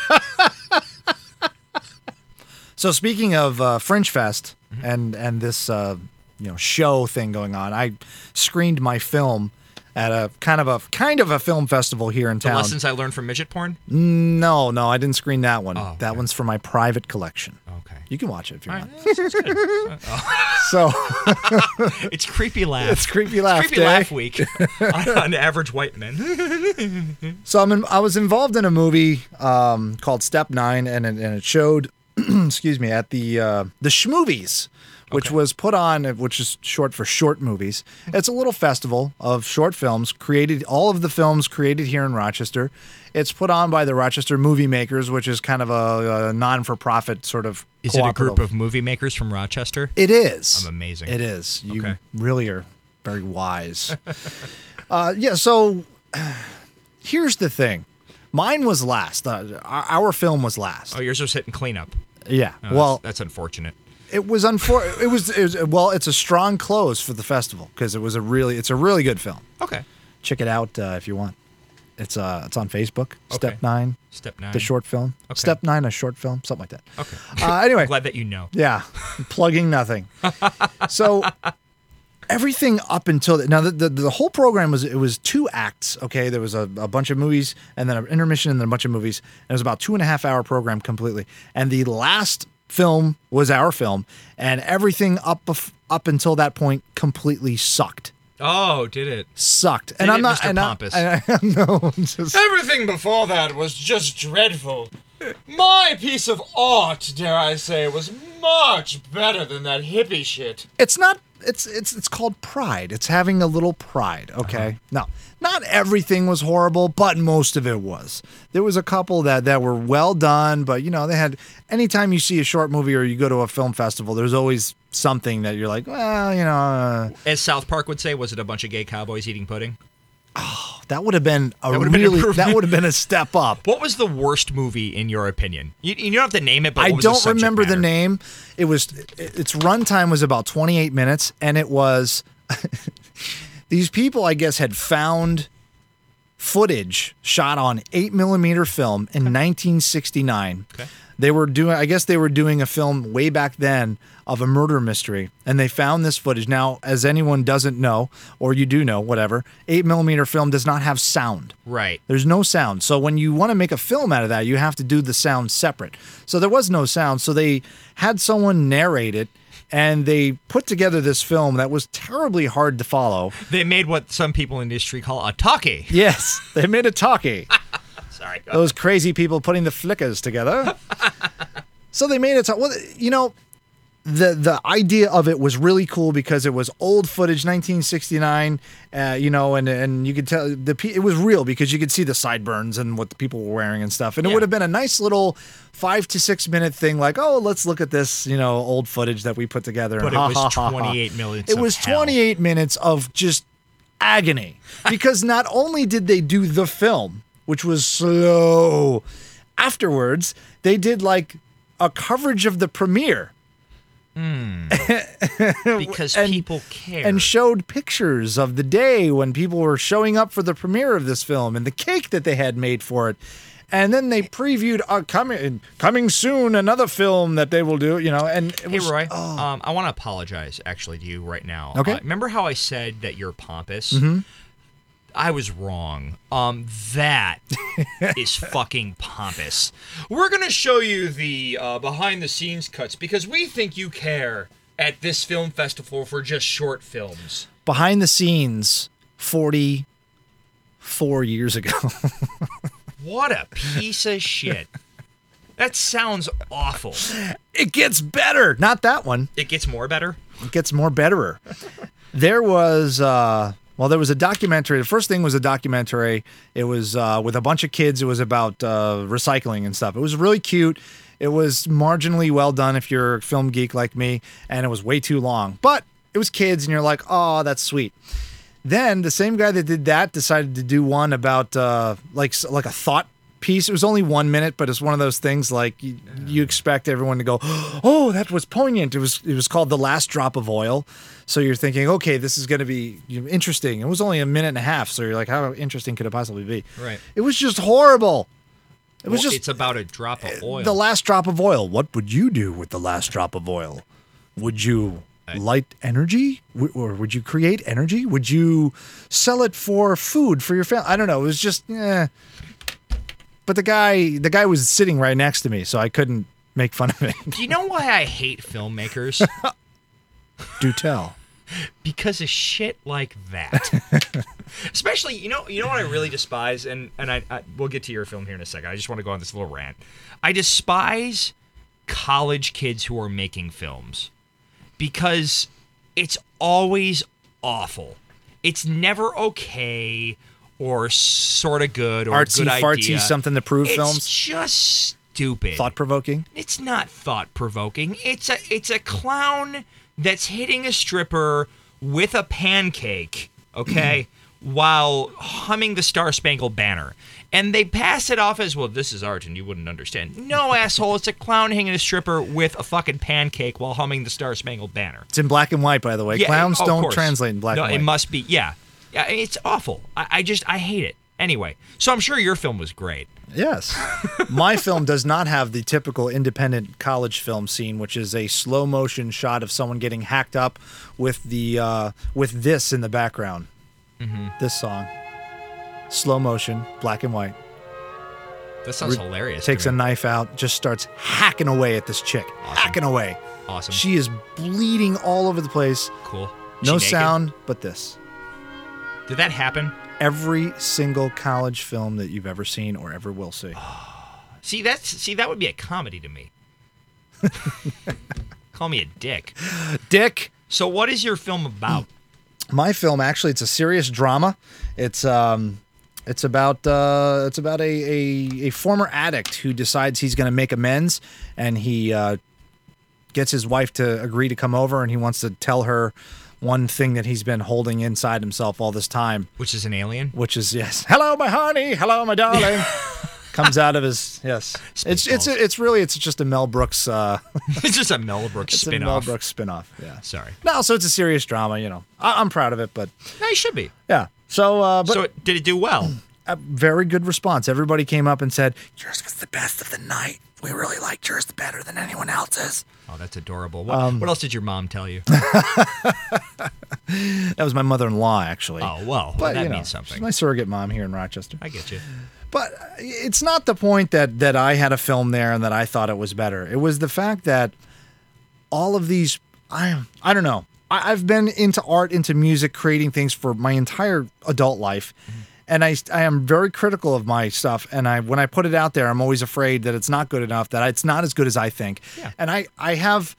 So speaking of uh, Fringe Fest and and this uh, you know show thing going on, I screened my film at a kind of a kind of a film festival here in The town. lessons I learned from midget porn? No, no, I didn't screen that one. Oh, that okay. one's for my private collection. Okay. You can watch it if you All want. right, that's good. So It's creepy laugh. it's creepy laugh creepy day. laugh week on, on Average White Men. So I'm in, I was involved in a movie um, called Step Nine, and it, and it showed, excuse me, at the uh, the Schmovies, which Okay. was put on, which is short for short movies. It's a little festival of short films created. All of the films created here in Rochester. It's put on by the Rochester Movie Makers, which is kind of a, a non-for-profit sort of. Is it a group cooperative. of movie makers from Rochester? It is. I'm amazing. It is. You Okay. really are very wise. uh, yeah, so here's the thing. Mine was last. Uh, our, our film was last. Oh, yours was hitting cleanup. Yeah. Oh, well, that's, that's unfortunate. it was unfor- it was it was well, it's a strong close for the festival because it was a really it's a really good film. Okay. Check it out uh, if you want. It's uh it's on Facebook. Okay. Step nine, Step nine. the short film. Okay. Step nine, a short film, something like that. Okay. Uh, anyway, I'm glad that you know. yeah, plugging nothing. So everything up until the, now the, the the whole program was it was two acts. Okay, there was a, a bunch of movies and then an intermission and then a bunch of movies. And it was about two and a half hour program completely. And the last film was our film, and everything up bef- up until that point completely sucked. Oh, did it? Sucked. Did and it, I'm not Mister and I- Pompous? I, I, no, just Everything before that was just dreadful. My piece of art, dare I say, was much better than that hippie shit. it's not it's it's it's called pride. It's having a little pride, okay? Uh-huh. No. Not everything was horrible, but most of it was. There was a couple that that were well done, but you know, they had anytime you see a short movie or you go to a film festival, there's always something that you're like, well, you know, uh, As South Park would say, was it a bunch of gay cowboys eating pudding? that would have been a That would have been really improvement. that would have been a step up. What was the worst movie in your opinion? You, you don't have to name it, but I what was the don't subject remember the matter? name. It was its runtime was about twenty-eight minutes, and it was these people, I guess, had found footage shot on eight millimeter film in nineteen sixty-nine. Okay. They were doing, I guess, they were doing a film way back then of a murder mystery, and they found this footage. Now, as anyone doesn't know, or you do know, whatever, eight millimeter film does not have sound. Right. There's no sound. So when you want to make a film out of that, you have to do the sound separate. So there was no sound. So they had someone narrate it, and they put together this film that was terribly hard to follow. They made what some people in the industry call a talkie. Yes, they made a talkie. Sorry. Go Those crazy people putting the flickers together. So they made it. Well, you know, the the idea of it was really cool because it was old footage, nineteen sixty-nine. Uh, you know, and and you could tell the pe- it was real because you could see the sideburns and what the people were wearing and stuff. And it Yeah. would have been a nice little five to six minute thing, like, oh, let's look at this, you know, old footage that we put together. But and it ha, was ha, ha, ha. twenty-eight minutes It of was hell. twenty-eight minutes of just agony because not only did they do the film, which was slow, afterwards they did like a coverage of the premiere because and- people care. and showed pictures of the day when people were showing up for the premiere of this film and the cake that they had made for it. And then they previewed uh, coming coming soon another film that they will do, you know, and it Hey was, Roy, oh. um, I want to apologize actually to you right now. Okay. Uh, remember how I said that you're pompous? Mm-hmm. I was wrong. Um, that is fucking pompous. We're gonna show you the uh, behind-the-scenes cuts because we think you care at this film festival for just short films. behind the scenes forty-four years ago. What a piece of shit. That sounds awful. It gets better. Not that one. It gets more better. It gets more betterer. There was, uh, well, there was a documentary. The first thing was a documentary. It was uh, with a bunch of kids. It was about uh, recycling and stuff. It was really cute. It was marginally well done if you're a film geek like me, and it was way too long. But it was kids, and you're like, oh, that's sweet. Then the same guy that did that decided to do one about uh, like like a thought piece. It was only one minute, but it's one of those things like you, you expect everyone to go, "Oh, that was poignant." It was it was called The Last Drop of Oil. So you're thinking, okay, this is going to be you know, interesting. It was only a minute and a half, so you're like, how interesting could it possibly be? Right. It was just horrible. It was Well, just it's about a drop of oil. the last drop of oil. What would you do with the last drop of oil? Would you light energy, W- or would you create energy? Would you sell it for food for your family? I don't know. It was just, eh. But the guy, the guy was sitting right next to me, so I couldn't make fun of it. Do you know why I hate filmmakers? Do tell. Because of shit like that. Especially, you know, you know what I really despise, and and I, I we'll get to your film here in a second. I just want to go on this little rant. I despise college kids who are making films because it's always awful. It's never okay or sort of good or Artsy, a good fartsy, idea. something to prove it's films. just stupid. Thought provoking. It's not thought provoking. It's a it's a clown that's hitting a stripper with a pancake, okay, while humming the Star Spangled Banner. And they pass it off as, well, this is art and you wouldn't understand. No, asshole, it's a clown hanging a stripper with a fucking pancake while humming the Star Spangled Banner. It's in black and white, by the way. Yeah, Clowns of don't course. translate in black no, and white. it must be, yeah. Yeah, it's awful. I, I just, I hate it. Anyway, so I'm sure your film was great. Yes. My film does not have the typical independent college film scene, which is a slow motion shot of someone getting hacked up with the uh, with this in the background. Mm-hmm. This song. Slow motion, black and white. That sounds hilarious. Takes to a me. knife out, just starts hacking away at this chick. Hacking away. Awesome. She is bleeding all over the place. Cool. No She naked? sound, but this. Did that happen? Every single college film that you've ever seen or ever will see. See, that's see that would be a comedy to me. Call me a dick. Dick. So, what is your film about? My film, actually, it's a serious drama. It's um, it's about uh, it's about a, a a former addict who decides he's going to make amends, and he uh, gets his wife to agree to come over, and he wants to tell her one thing that he's been holding inside himself all this time, Which is an alien? which is yes, hello my honey, hello my darling. Comes out of his yes. It's it's it's really it's just a Mel Brooks. Uh, It's just a Mel Brooks it's a Mel spin-off. Brooks spin-off. Yeah. Sorry. No, so it's a serious drama. You know, I, I'm proud of it, but No, you should be. yeah. So, uh, but so, it- did it do well? a very good response. Everybody came up and said, yours was the best of the night. We really liked yours better than anyone else's. Oh, that's adorable. What, Um, what else did your mom tell you? That was my mother-in-law, actually. Oh, well, but, that you know, means she's something. my surrogate mom here in Rochester. I get you. But it's not the point that, that I had a film there and that I thought it was better. It was the fact that all of these, I I don't know. I, I've been into art, into music, creating things for my entire adult life. Mm-hmm. And I, I am very critical of my stuff. And I when I put it out there, I'm always afraid that it's not good enough, that it's not as good as I think. Yeah. And I, I have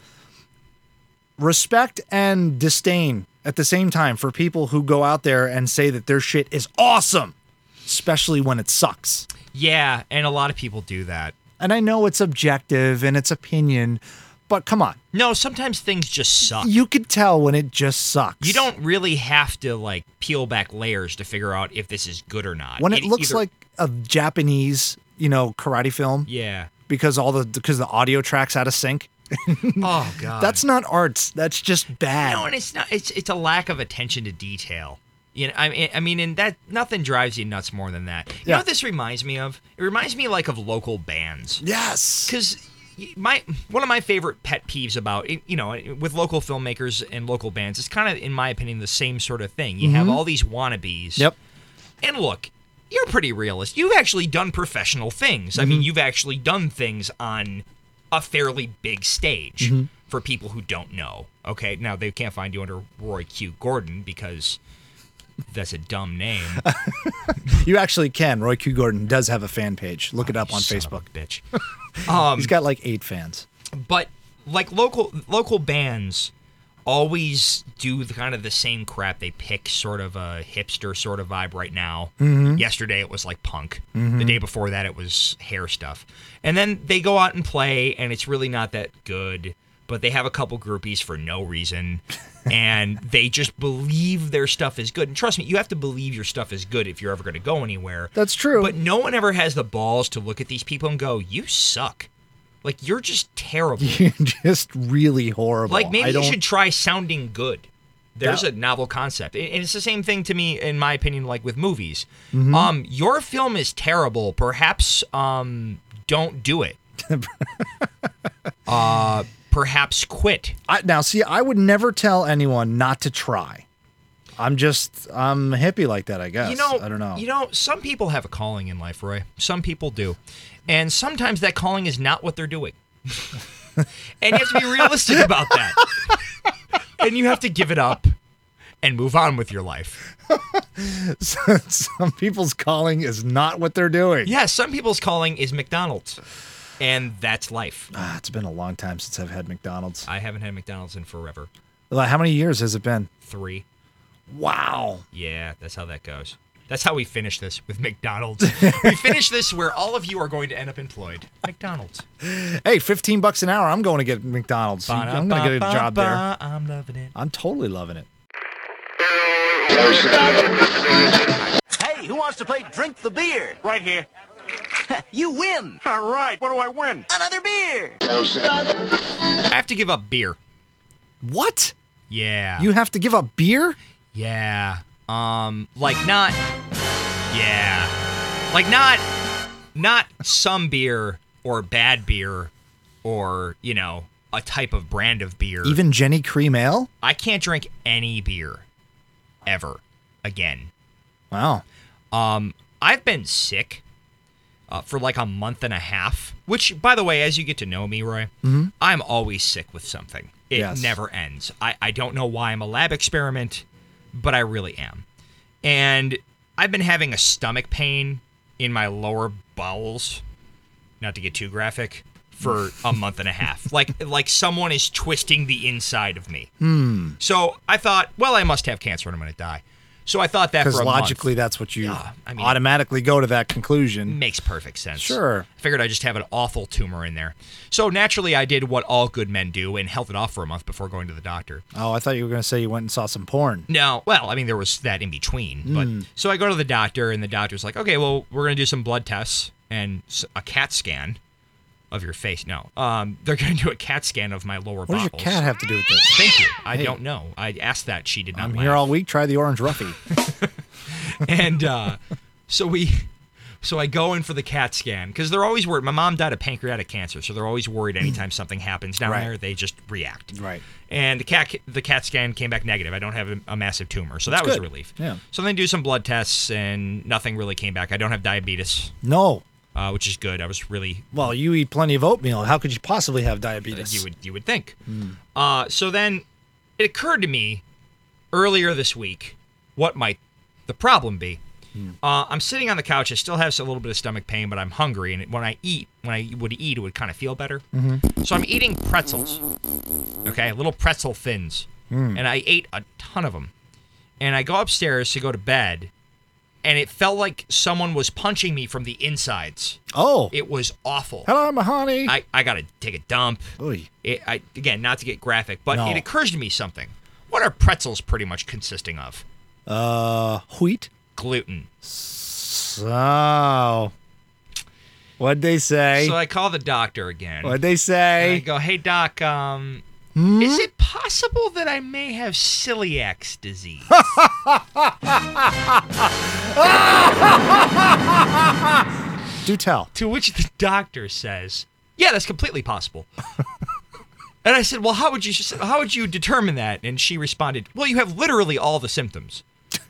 respect and disdain at the same time for people who go out there and say that their shit is awesome, especially when it sucks. Yeah, and a lot of people do that. And I know it's objective and it's opinion, but come on. No, sometimes things just suck. You could tell when it just sucks. You don't really have to like peel back layers to figure out if this is good or not. When it, looks either- like a Japanese, you know, karate film yeah. because all the because the audio track's out of sync. Oh god. That's not art. That's just bad. no, and it's not. It's it's a lack of attention to detail. You know, I mean, I mean, and that nothing drives you nuts more than that. You Yeah. know what this reminds me of? It reminds me like of local bands. Yes. Because my one of my favorite pet peeves about you know with local filmmakers and local bands is kind of, in my opinion, the same sort of thing. You have all these wannabes. Yep. And look, you're pretty realist. You've actually done professional things. I mean, you've actually done things on a fairly big stage for people who don't know. Okay, now they can't find you under Roy Q. Gordon because that's a dumb name. You actually can. Roy Q. Gordon does have a fan page. Look it up on Son of Facebook. a bitch. Um, He's got like eight fans. But like local local bands always do the, kind of the same crap. They pick sort of a hipster sort of vibe right now. Mm-hmm. Yesterday it was like punk. The day before that it was hair stuff. And then they go out and play and it's really not that good. But they have a couple groupies for no reason. And they just believe their stuff is good. And trust me, you have to believe your stuff is good if you're ever going to go anywhere. That's true. But no one ever has the balls to look at these people and go, you suck. Like, you're just terrible. You're just really horrible. Like, maybe I you don't- should try sounding good. There's That- a novel concept. And it's the same thing to me, in my opinion, like with movies. Mm-hmm. Um, your film is terrible. Perhaps um, don't do it. uh, perhaps quit. I, now, see, I would never tell anyone not to try. I'm just, I'm a hippie like that, I guess. You know, I don't know. You know, some people have a calling in life, Roy. Some people do. And sometimes that calling is not what they're doing. And you have to be realistic about that. And you have to give it up and move on with your life. Some people's calling is not what they're doing. Yeah, some people's calling is McDonald's. And that's life. Ah, it's been a long time since I've had McDonald's. I haven't had McDonald's in forever. Like, how many years has it been? Three. Wow. Yeah, that's how that goes. That's how we finish this with McDonald's. We finish this where all of you are going to end up employed. McDonald's. Hey, fifteen bucks an hour. I'm going to get McDonald's. I'm going to get a job there. I'm loving it. I'm totally loving it. Hey, who wants to play Drink the Beer? Right here. You win. All right. What do I win? Another beer. I have to give up beer. What? Yeah. You have to give up beer? Yeah. Um, like not, yeah. Like not, not some beer or bad beer or, you know, a type of brand of beer. Even Jenny Cream Ale? I can't drink any beer ever again. Wow. Um, I've been sick. uh, for like a month and a half. Which, by the way, as you get to know me, Roy, mm-hmm. I'm always sick with something. It Yes. never ends. I, I don't know why I'm a lab experiment, but I really am. And I've been having a stomach pain in my lower bowels, not to get too graphic, for a month and a half. Like like someone is twisting the inside of me. Hmm. So I thought, well, I must have cancer and I'm going to die. So I thought that for a Because month. logically, that's what you Yeah, I mean- automatically go to that conclusion. Makes perfect sense. Sure. I figured I'd just have an awful tumor in there. So naturally, I did what all good men do and held it off for a month before going to the doctor. Oh, I thought you were going to say you went and saw some porn. No, well, I mean, there was that in between. But so I go to the doctor, and the doctor's like, okay, well, we're going to do some blood tests and s- a CAT scan of your face. No, um, they're going to do a CAT scan of my lower What does bowels. your cat have to do with this? Thank you. I Hey. don't know. I asked that. She did not I'm laugh. here all week. Try the orange roughy. And uh, so we, so I go in for the CAT scan because they're always worried. My mom died of pancreatic cancer, so they're always worried anytime something happens down Right. there, they just react. Right. And the CAT the CAT scan came back negative. I don't have a, a massive tumor, so that was good. a relief. Yeah. So then do some blood tests, and nothing really came back. I don't have diabetes, No. uh, which is good. I was really Well, you eat plenty of oatmeal. How could you possibly have diabetes? you would you would think. Uh, so then it occurred to me earlier this week what might the problem be. Uh, I'm sitting on the couch. I still have a little bit of stomach pain, but I'm hungry. And when I eat, when I would eat, it would kind of feel better. Mm-hmm. So I'm eating pretzels, okay, little pretzel thins. And I ate a ton of them. And I go upstairs to go to bed, and it felt like someone was punching me from the insides. Oh. It was awful. Hello, my honey. I, I got to take a dump. Oy. It, I, again, not to get graphic, but No. it occurs to me something. What are pretzels pretty much consisting of? Uh, wheat. Gluten. So, what'd they say? So I call the doctor again. What'd they And I say? go, hey, doc, um, Hmm? is it possible that I may have celiac disease? Do tell. To which the doctor says, yeah, that's completely possible. And I said, well, how would you how would you determine that? And she responded, well, you have literally all the symptoms.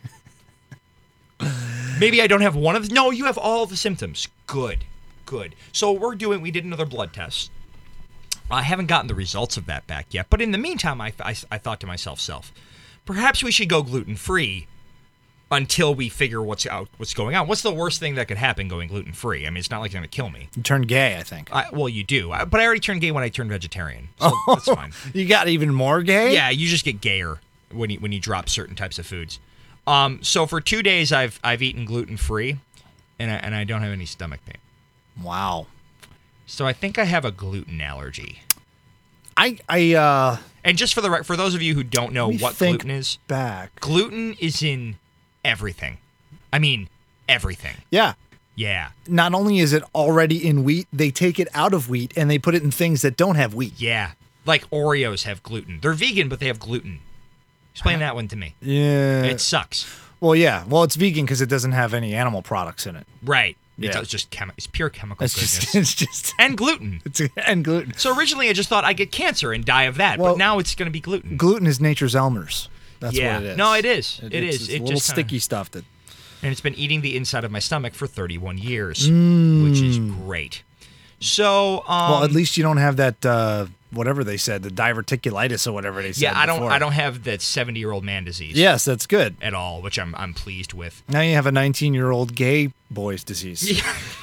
Maybe I don't have one of the... No, you have all the symptoms. Good, good. So we're doing... We did another blood test. I haven't gotten the results of that back yet. But in the meantime, I, I, I thought to myself, self, perhaps we should go gluten-free until we figure what's out, what's going on. What's the worst thing that could happen going gluten-free? I mean, it's not like it's going to kill me. You turned gay, I think. I, well, you do. I, but I already turned gay when I turned vegetarian. So that's fine. You got even more gay? Yeah, you just get gayer when you when you drop certain types of foods. Um, so for two days, I've I've eaten gluten free, and I, and I don't have any stomach pain. Wow. So I think I have a gluten allergy. I I uh. And just for the rec- for those of you who don't know let me what think gluten is, back. gluten is in everything. I mean, everything. Yeah. Yeah, Not only is it already in wheat, they take it out of wheat and they put it in things that don't have wheat. yeah. Like Oreos have gluten. They're vegan, but they have gluten. Explain that one to me. Yeah. It sucks. Well, yeah. Well, it's vegan because it doesn't have any animal products in it. Right. It's Yeah. just chemi- It's pure chemical It's goodness. just. It's just. And gluten. It's and gluten. So originally I just thought I'd get cancer and die of that, Well, but now it's going to be gluten. Gluten is nature's Elmer's. That's Yeah. what it is. No, it is. It it's, is. It's It little just kinda- sticky stuff that. And it's been eating the inside of my stomach for thirty-one years, Mm. which is great. So, um, Well, at least you don't have that. Uh, whatever they said, the diverticulitis or whatever they said. yeah, I don't, before. I don't have that seventy-year-old man disease. Yes, that's good. At all, which I'm, I'm pleased with. Now you have a nineteen-year-old gay boy's disease.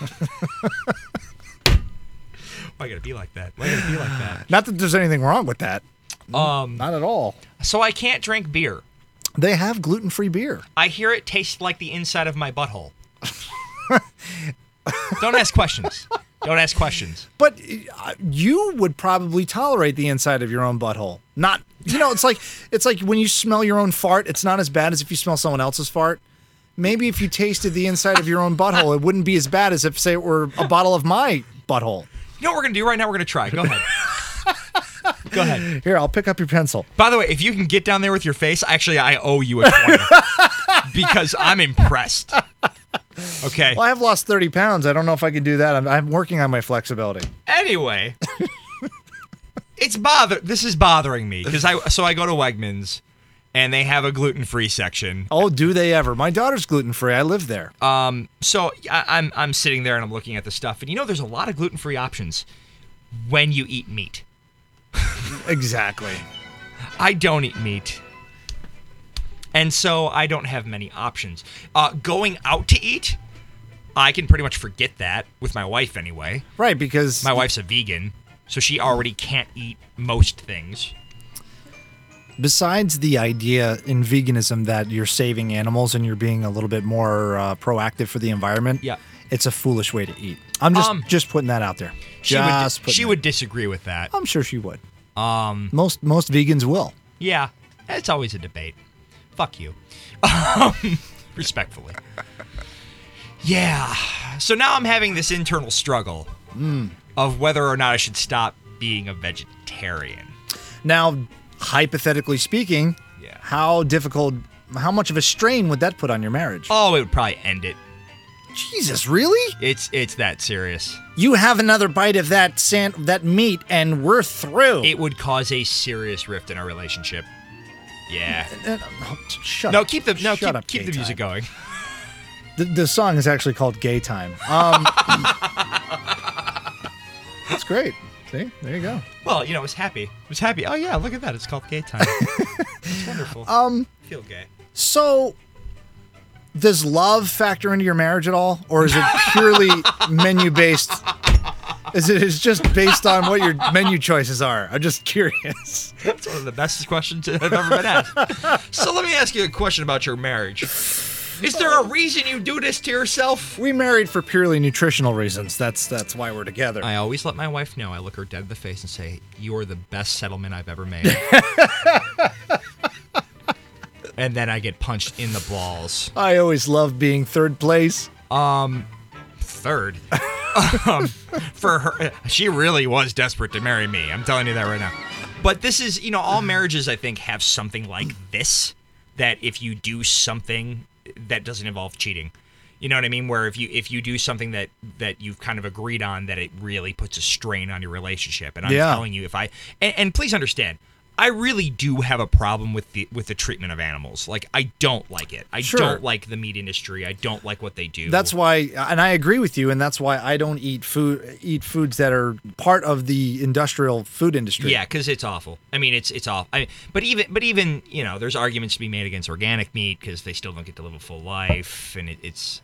Why gotta be like that? Why gotta be like that? Not that there's anything wrong with that. Um, Not at all. so I can't drink beer. They have gluten-free beer. I hear it tastes like the inside of my butthole. Don't ask questions. Don't ask questions. But uh, you would probably tolerate the inside of your own butthole. Not, you know, it's like it's like when you smell your own fart, it's not as bad as if you smell someone else's fart. Maybe if you tasted the inside of your own butthole, it wouldn't be as bad as if, say, it were a bottle of my butthole. You know what we're gonna do right now? We're gonna try. Go ahead. Go ahead. Here, I'll pick up your pencil. By the way, if you can get down there with your face, actually, I owe you a twenty because I'm impressed. Okay. Well, I have lost thirty pounds. I don't know if I can do that. I'm, I'm working on my flexibility. Anyway, it's bother. This is bothering me because I. So I go to Wegmans, and they have a gluten-free section. Oh, do they ever? My daughter's gluten-free. I live there. Um, so I, I'm I'm sitting there and I'm looking at the stuff, and you know, there's a lot of gluten-free options when you eat meat. Exactly. I don't eat meat, and so I don't have many options. Uh, going out to eat, I can pretty much forget that with my wife anyway. Right, because my wife's a vegan, so she already can't eat most things. Besides the idea in veganism that you're saving animals and you're being a little bit more uh, proactive for the environment, yeah, it's a foolish way to eat. I'm just um, just putting that out there. She just would she would disagree with that. I'm sure she would. Um, most most vegans will. Yeah, it's always a debate. Fuck you, um, respectfully. Yeah. So now I'm having this internal struggle mm. of whether or not I should stop being a vegetarian. Now, hypothetically speaking, yeah. how difficult, how much of a strain would that put on your marriage? Oh, it would probably end it. Jesus, really? It's it's that serious. You have another bite of that sand, that meat, and we're through. It would cause a serious rift in our relationship. Yeah. Uh, uh, shut no, up. keep the no Shut keep, up, keep the music time. going. The, the song is actually called Gay Time. Um, that's great. See, there you go. Well, you know, it was happy. It was happy. Oh yeah, look at that. It's called Gay Time. It's wonderful. Um, I feel gay. So, does love factor into your marriage at all, or is it purely menu based? Is it is just based on what your menu choices are? I'm just curious. That's one of the best questions I've ever been asked. So let me ask you a question about your marriage. Is there a reason you do this to yourself? We married for purely nutritional reasons. That's that's why we're together. I always let my wife know. I look her dead in the face and say, "You are the best settlement I've ever made." And then I get punched in the balls. I always love being third place. Um, third. um, for her, she really was desperate to marry me. I'm telling you that right now. But this is, you know, all marriages I think have something like this. That if you do something that doesn't involve cheating, you know what I mean? Where if you if you do something that that you've kind of agreed on, that it really puts a strain on your relationship. And I'm yeah. telling you, if I and, and please understand, I really do have a problem with the with the treatment of animals. Like, I don't like it. I sure. don't like the meat industry. I don't like what they do. That's why, and I agree with you, and that's why I don't eat food eat foods that are part of the industrial food industry. Yeah, because it's awful. I mean, it's it's awful. I mean, but even but even you know, there's arguments to be made against organic meat because they still don't get to live a full life, and it, it's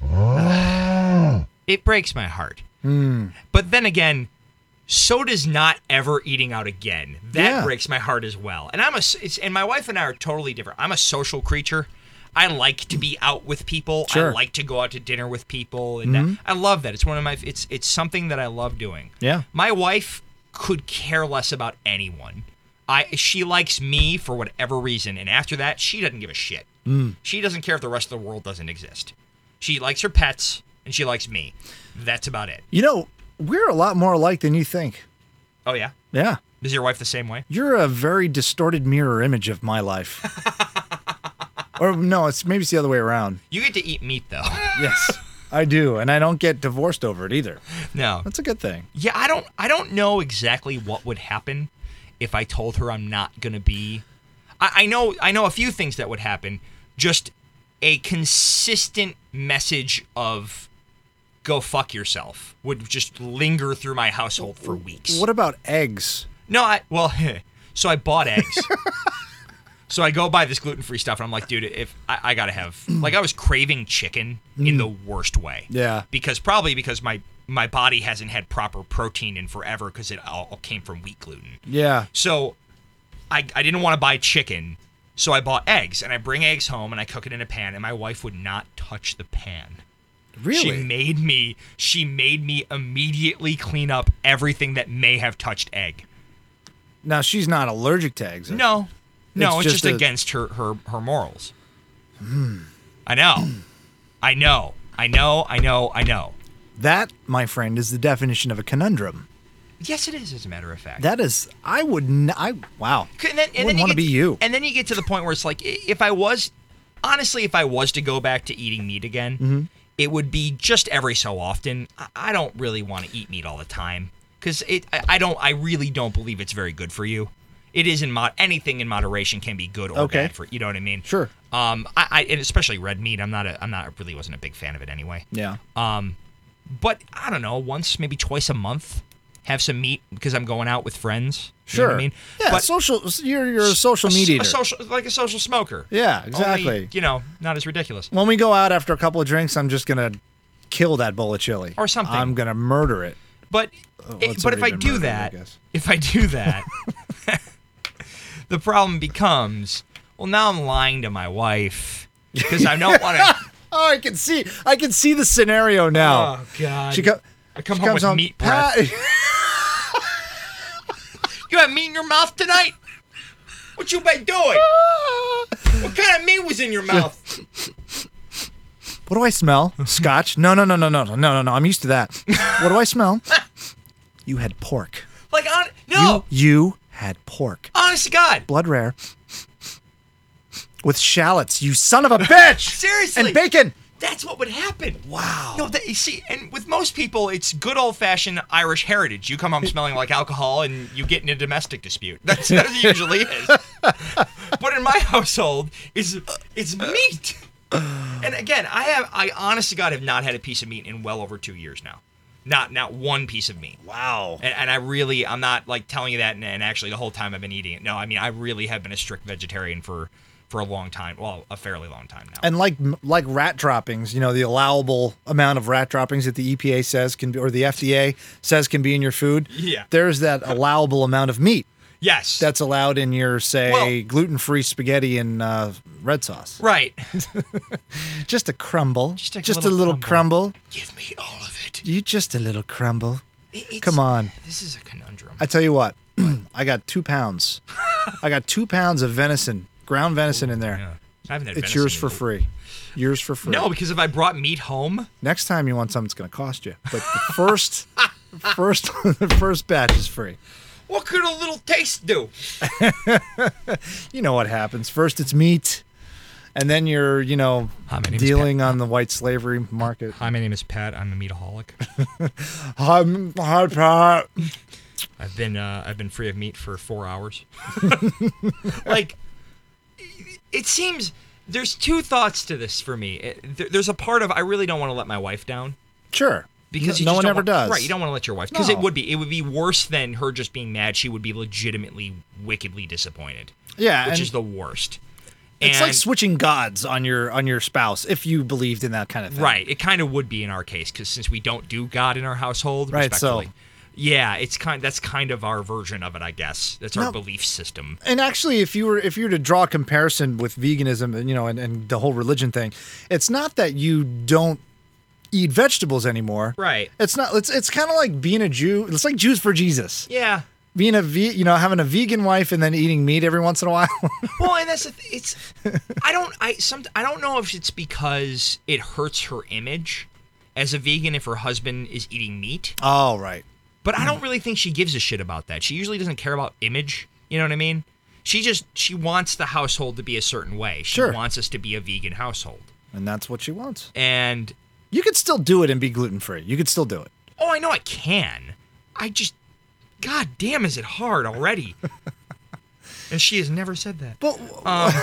uh, it breaks my heart. Mm. But then again, so does not ever eating out again. That Yeah. breaks my heart as well. And I'm a it's, and my wife and I are totally different. I'm a social creature. I like to be out with people. Sure. I like to go out to dinner with people, and Mhm. that, I love that. It's one of my it's it's something that I love doing. Yeah. My wife could care less about anyone. I she likes me for whatever reason, and after that, she doesn't give a shit. Mm. She doesn't care if the rest of the world doesn't exist. She likes her pets, and she likes me. That's about it. You know, we're a lot more alike than you think. Oh yeah? Yeah. Is your wife the same way? You're a very distorted mirror image of my life. Or no, it's maybe it's the other way around. You get to eat meat though. Yes, I do, and I don't get divorced over it either. No. That's a good thing. Yeah, I don't I don't know exactly what would happen if I told her I'm not gonna be I, I know I know a few things that would happen. Just a consistent message of go fuck yourself would just linger through my household for weeks. What about eggs? No, I well, so I bought eggs. So I go buy this gluten-free stuff, and I'm like, dude, if I, I gotta have, like, I was craving chicken in the worst way. Yeah. Because probably because my my body hasn't had proper protein in forever because it all came from wheat gluten. Yeah. So I I didn't want to buy chicken, so I bought eggs, and I bring eggs home and I cook it in a pan, and my wife would not touch the pan. Really? She made me. She made me immediately clean up everything that may have touched egg. Now she's not allergic to eggs. No, no, it's, It's just, just a- against her her her morals. Hmm. I know, I know, I know, I know, I know. That, my friend, is the definition of a conundrum. Yes, it is. As a matter of fact, That is, I would, n- I wow. And then, and I then wouldn't you want to get be you. And then you get to the point where it's like, i- if I was, honestly, if I was to go back to eating meat again, Mhm. it would be just every so often. I, I don't really want to eat meat all the time because it. I, I don't. I really don't believe it's very good for you. it is in mod. Anything in moderation can be good or Okay. bad for you know what I mean. Sure. Um, I, I and especially red meat. I'm not a. I'm not really wasn't a big fan of it anyway. Yeah. Um, but I don't know. Once, maybe twice a month, have some meat because I'm going out with friends. You Sure. know what I mean, Yeah. but social. You're you're a social a, meat a eater. social, like a social smoker. Yeah. Exactly. Only, you know, not as ridiculous. When we go out after a couple of drinks, I'm just gonna kill that bowl of chili Or something. I'm gonna murder it. But Oh, it- it's but if I already been do murdered, I that, guess. if I do that, the problem becomes, well, now I'm lying to my wife because I don't want to. Oh, I can see. I can see the scenario now. Oh God! She co- I come she home comes with meat breath. "Pat-" You have meat in your mouth tonight? What you been doing? What kind of meat was in your mouth? What do I smell? Scotch? No, no, no, no, no, no, no, no. I'm used to that. What do I smell? You had pork. Like on no, You, you had pork. honest to God, Blood rare. With shallots, you son of a bitch! seriously, And bacon! that's what would happen. Wow. No, that, you see, and with most people, it's good old-fashioned Irish heritage. You come home smelling like alcohol, and you get in a domestic dispute. That's what it usually is. But in my household, it's it's meat. And again, I have, I honest to God, have not had a piece of meat in well over two years now. Not not one piece of meat. Wow. And, and I really, I'm not like telling you that, and, and actually the whole time I've been eating it. No, I mean, I really have been a strict vegetarian for. For a long time, well, a fairly long time now. And like like rat droppings, you know, the allowable amount of rat droppings that the E P A says can be, or the F D A says can be in your food. Yeah. There's that allowable amount of meat Yes, that's allowed in your, say, Well- gluten-free spaghetti and uh, red sauce. right. Just a crumble. Just a a little little crumble. Give me all of it. You just a little crumble. It- it's- Come on. This is a conundrum. I tell you what, I got two pounds. I got two pounds of venison, ground venison in there. Yeah. I haven't had It's venison yours in for a- free. Yours for free. No, because if I brought meat home, Next time you want something, it's going to cost you. But the first, first, the first batch is free. what could a little taste do? You know what happens. First, it's meat, and then you're, you know, Hi, my name is dealing on the white slavery market. Hi, my name is Pat. I'm a meataholic. I'm hard part. I've been uh, I've been free of meat for four hours. Like, it seems there's two thoughts to this for me. It, there, there's a part of I really don't want to let my wife down. Sure. Because no you just one don't ever want- does. Right, you don't want to let your wife, because it No. would be it would be worse than her just being mad. She would be legitimately, wickedly disappointed. Yeah, which and is the worst. it's And- like switching gods on your on your spouse if you believed in that kind of thing. right. It kind of would be in our case, because since we don't do God in our household, Right, so- respectfully, yeah, it's kind that's kind of our version of it, I guess. That's our No. belief system. And actually, if you were if you were to draw a comparison with veganism, and you know, and, and the whole religion thing, it's not that you don't eat vegetables anymore. Right. It's not. It's it's kind of like being a Jew. It's like Jews for Jesus. Yeah. Being a ve- you know, having a vegan wife and then eating meat every once in a while. Well, and that's the th- it's. I don't. I some. I don't know if it's because it hurts her image as a vegan if her husband is eating meat. Oh, right. But I don't really think she gives a shit about that. She usually doesn't care about image. You know what I mean? She just she wants the household to be a certain way. She Sure. wants us to be a vegan household. And that's what she wants. And You could still do it and be gluten free. You could still do it. oh, I know I can. I just God damn, is it hard already? And she has never said that. But Um,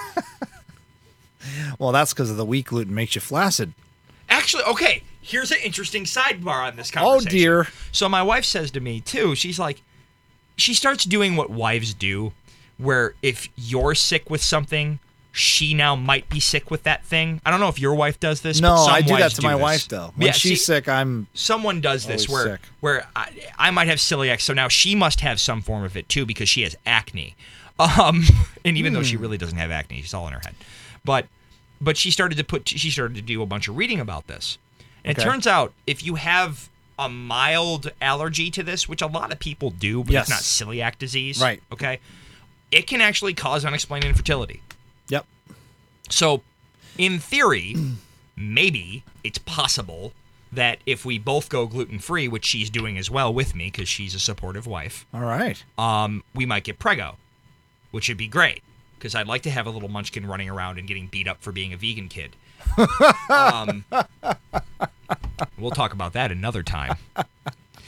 well, that's because of the wheat gluten makes you flaccid. Actually, okay, here's an interesting sidebar on this Oh conversation. dear. So my wife says to me, too, she's like, she starts doing what wives do, where if you're sick with something, she now might be sick with that thing. I don't know if your wife does this, No, but some I do that wives to my this. wife though. When Yeah, she's see, sick, I'm someone does this always where sick. where I, I might have celiac, so now she must have some form of it too because she has acne. Um, and even though she Hmm. really doesn't have acne, she's all in her head. But but she started to put she started to do a bunch of reading about this. And Okay. it turns out if you have a mild allergy to this, which a lot of people do, but Yes. it's not celiac disease, Right. okay, it can actually cause unexplained infertility. Yep. So, in theory, maybe it's possible that if we both go gluten-free, which she's doing as well with me because she's a supportive wife, All right. um, we might get preggo, which would be great because I'd like to have a little munchkin running around and getting beat up for being a vegan kid. um, we'll talk about that another time.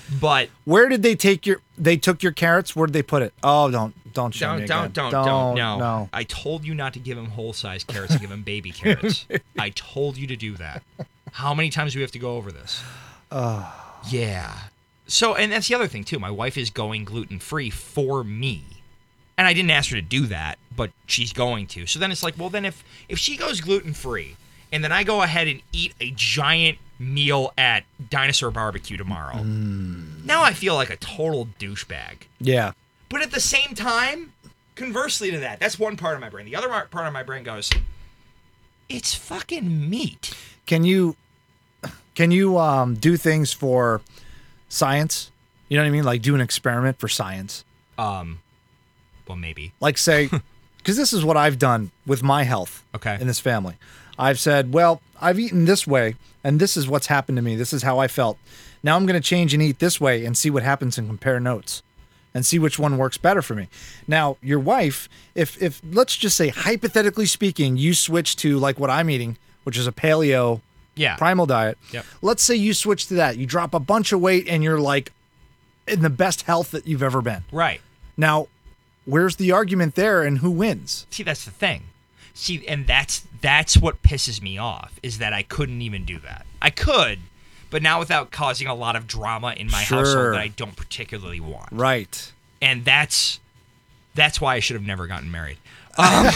But where did they take your? They took your carrots. Where did they put it? Oh, don't don't show don't me don't again. don't don't don't no. no. I told you not to give him whole size carrots. To give him baby carrots. I told you to do that. How many times do we have to go over this? Uh, yeah. So, and that's the other thing too. My wife is going gluten free for me, and I didn't ask her to do that, but she's going to. So then it's like, well, then if if she goes gluten free, and then I go ahead and eat a giant meal at Dinosaur Barbecue tomorrow, mm. now I feel like a total douchebag. Yeah. But at the same time, conversely to that, that's one part of my brain. The other part of my brain goes, it's fucking meat. Can you can you um, do things for science? You know what I mean? Like do an experiment for science. Um, well, maybe. Like say, because this is what I've done with my health. Okay. In this family, I've said, well, I've eaten this way, and this is what's happened to me. This is how I felt. Now I'm going to change and eat this way and see what happens and compare notes. And see which one works better for me. Now, your wife, if if let's just say hypothetically speaking, you switch to like what I'm eating, which is a paleo yeah. primal diet. Yep. Let's say you switch to that. You drop a bunch of weight and you're like in the best health that you've ever been. Right. Now, where's the argument there and who wins? See, that's the thing. See, and that's that's what pisses me off is that I couldn't even do that. I could, but now without causing a lot of drama in my Sure. household that I don't particularly want. Right. And that's that's why I should have never gotten married. Um,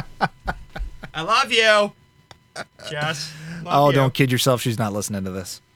I love you. Jess. Love Oh, you. don't kid yourself. She's not listening to this.